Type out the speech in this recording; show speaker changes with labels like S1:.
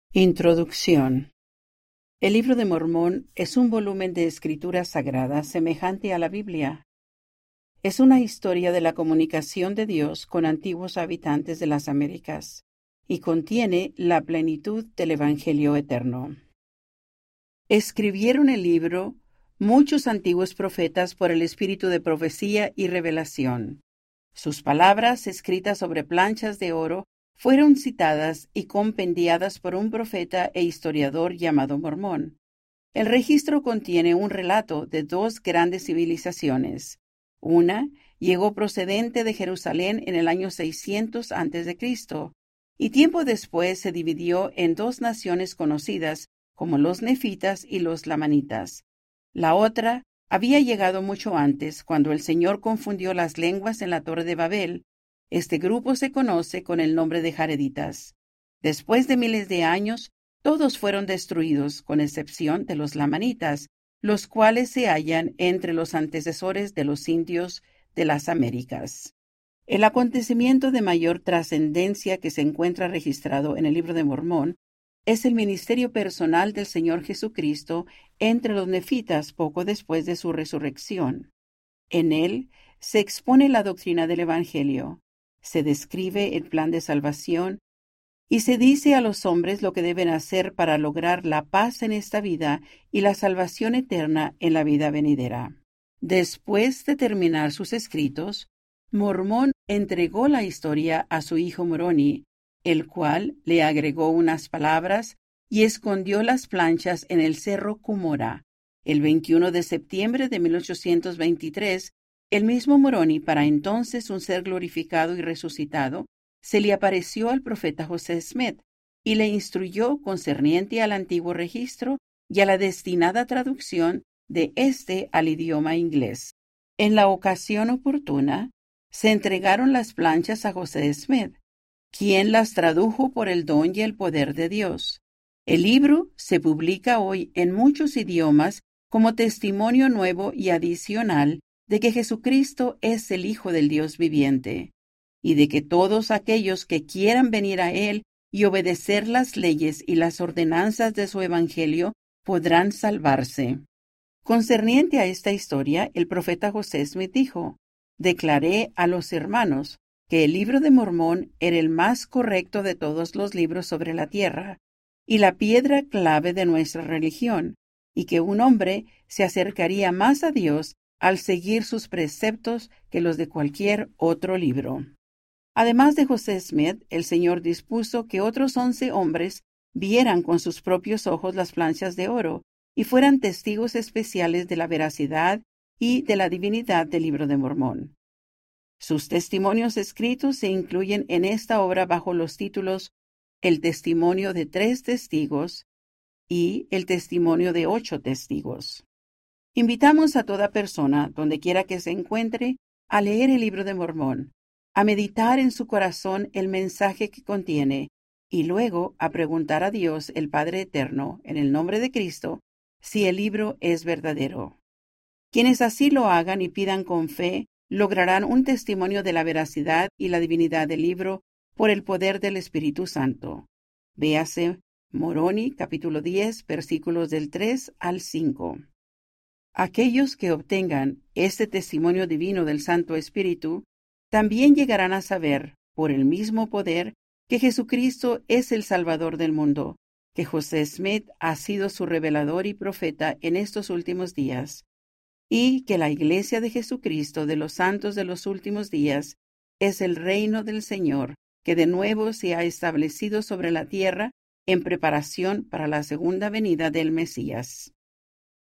S1: Introducción. El Libro de Mormón es un volumen de escritura sagrada semejante a la Biblia. Es una historia de la comunicación de Dios con antiguos habitantes de las Américas y contiene la plenitud del Evangelio eterno. Escribieron el libro muchos antiguos profetas por el espíritu de profecía y revelación. Sus palabras, escritas sobre planchas de oro, fueron citadas y compendiadas por un profeta e historiador llamado Mormón. El registro contiene un relato de dos grandes civilizaciones. Una llegó procedente de Jerusalén en el año 600 a.C., y tiempo después se dividió en dos naciones conocidas como los nefitas y los lamanitas. La otra había llegado mucho antes, cuando el Señor confundió las lenguas en la Torre de Babel. Este grupo se conoce con el nombre de jareditas. Después de miles de años, todos fueron destruidos, con excepción de los lamanitas, los cuales se hallan entre los antecesores de los indios de las Américas. El acontecimiento de mayor trascendencia que se encuentra registrado en el Libro de Mormón es el ministerio personal del Señor Jesucristo entre los nefitas poco después de su resurrección. En él se expone la doctrina del Evangelio. Se describe el plan de salvación y se dice a los hombres lo que deben hacer para lograr la paz en esta vida y la salvación eterna en la vida venidera. Después de terminar sus escritos, Mormón entregó la historia a su hijo Moroni, el cual le agregó unas palabras y escondió las planchas en el cerro Cumorah. El 21 de septiembre de 1823, el mismo Moroni, para entonces un ser glorificado y resucitado, se le apareció al profeta José Smith y le instruyó concerniente al antiguo registro y a la destinada traducción de éste al idioma inglés. En la ocasión oportuna, se entregaron las planchas a José Smith, quien las tradujo por el don y el poder de Dios. El libro se publica hoy en muchos idiomas como testimonio nuevo y adicional de que Jesucristo es el Hijo del Dios viviente, y de que todos aquellos que quieran venir a Él y obedecer las leyes y las ordenanzas de su Evangelio podrán salvarse. Concerniente a esta historia, el profeta José Smith dijo: «Declaré a los hermanos que el Libro de Mormón era el más correcto de todos los libros sobre la tierra, y la piedra clave de nuestra religión, y que un hombre se acercaría más a Dios al seguir sus preceptos que los de cualquier otro libro». Además de José Smith, el Señor dispuso que otros 11 hombres vieran con sus propios ojos las planchas de oro y fueran testigos especiales de la veracidad y de la divinidad del Libro de Mormón. Sus testimonios escritos se incluyen en esta obra bajo los títulos El testimonio de 3 testigos y El testimonio de 8 testigos. Invitamos a toda persona, donde quiera que se encuentre, a leer el Libro de Mormón, a meditar en su corazón el mensaje que contiene y luego a preguntar a Dios, el Padre Eterno, en el nombre de Cristo, si el libro es verdadero. Quienes así lo hagan y pidan con fe, lograrán un testimonio de la veracidad y la divinidad del libro por el poder del Espíritu Santo. Véase Moroni, capítulo 10, versículos del 3 al 5. Aquellos que obtengan este testimonio divino del Santo Espíritu también llegarán a saber, por el mismo poder, que Jesucristo es el Salvador del mundo, que José Smith ha sido su revelador y profeta en estos últimos días, y que la Iglesia de Jesucristo de los santos de los últimos días es el reino del Señor, que de nuevo se ha establecido sobre la tierra en preparación para la segunda venida del Mesías.